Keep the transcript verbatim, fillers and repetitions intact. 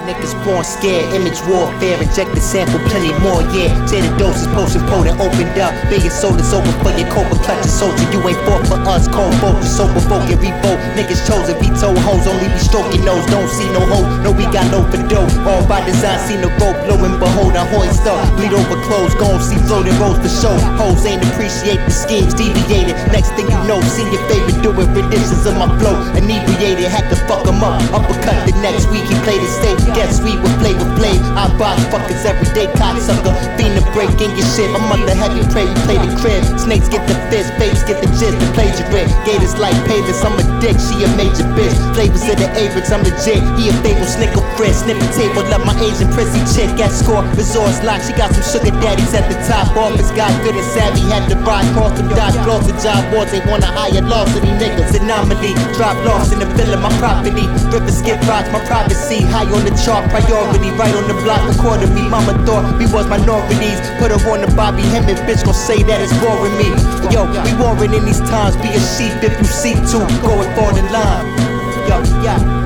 Niggas born scared, image warfare, injected sample, plenty more, yeah. Say the doses, potion potent, opened up. Being sold is over for your cobra clutching soldier. You ain't fought for us, cold focus, so provoke and revolt. Niggas chosen, veto hoes, only be stroking nose. Don't see no hope, no we got no for dope. All by design, see the rope, lo and behold, I hoist up. Bleed over clothes, gon' see floating rolls for show. Hoes ain't appreciate the schemes, deviated. Next thing you know, see your favorite doing renditions of my flow. Inebriated, had to fuck him up. Uppercut the next week, he played it safe. Get sweet with flavor blade. I box fuckers every day, cocksucker. Fiend to break in your shit. My mother had you pray, you play the crib. Snakes get the fist, fakes get the gist. The plagiarist, gators like Pavis. I'm a dick, she a major bitch. Flavors of the Average, I'm legit. He a fable, snickle friend. Snipping table, love my Asian prissy chick. Got score, resource lock. She got some sugar daddies at the top. Office got good and savvy. Had to ride cross the dodge, floss the job wars. They want a higher loss of these niggas. Anomaly, drop lost in the villa, my property. River skip rocks, my privacy. High on the chart, priority, right on the block, according me. Mama thought we was minorities. Put her on the Bobby Hemmett, bitch gon' say that it's boring me. Yo, we warring in these times, be a sheep if you see two, going for the line. Yo, yeah.